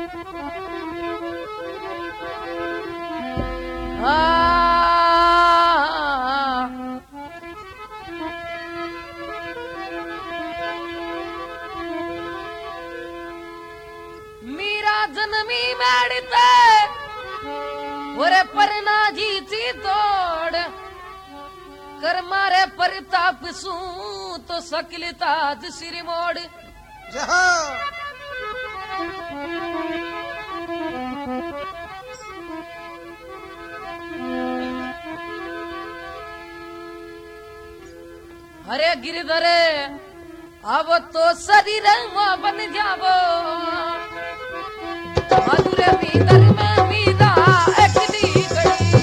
मीरा जन्मी मैडते ओरे परना जीती तोड़ कर मारे परिताप सू तो सकलिता सिर मोड़ हरे गिरधरे अब तो शरीर बन जावो मधुर भीतर में मीरा एकली गई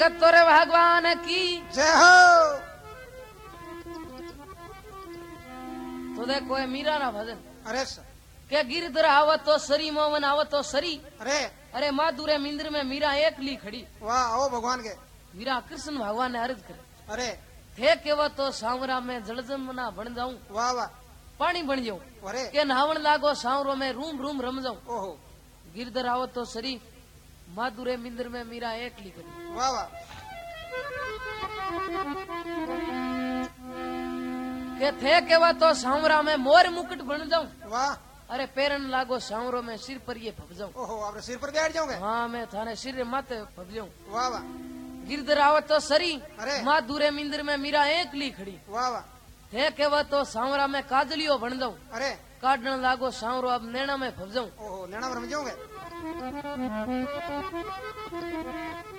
जगत तोरे भगवान की जय हो। तो देखो ये मीरा ना भजन अरे सर, के गिरधर आवत तो सरी मोहन आवत तो सरी अरे अरे माधुरे मिंद्र में मीरा एक ली खड़ी वाह, आओ भगवान के। मीरा कृष्ण भगवान ने अर्ज करे अरे थे केवा तो सांवरा में जलजम ना बन जाऊं वाह वाह, पानी बन जाऊं अरे के नहावन लागो सांवरो में रूम रूम रम जाऊं ओहो, गिरधर आवत तो सरी माधुरे मिंद्र में मीरा एक ली खड़ी वाह वाह, के थे केवा तो सांवरा में मोर मुकुट बन जाऊं वाह, अरे पेरन लागो सांवरो में सिर पर ये फप जाऊं ओहो, आपने सिर पर बैठ जाओगे। हाँ मैं थाने सिर माथे फप जाऊं वाह वाह, गिरधर आवत तो सरी अरे माधुरे मिंद्र में मीरा एक ली खड़ी वाह वाह, थे केवा तो सांवरा में काजलियो बन जाऊं अरे काटने लागो सांवरो अब नैना में फप जाऊं ओहो, नैना में रम जाओगे।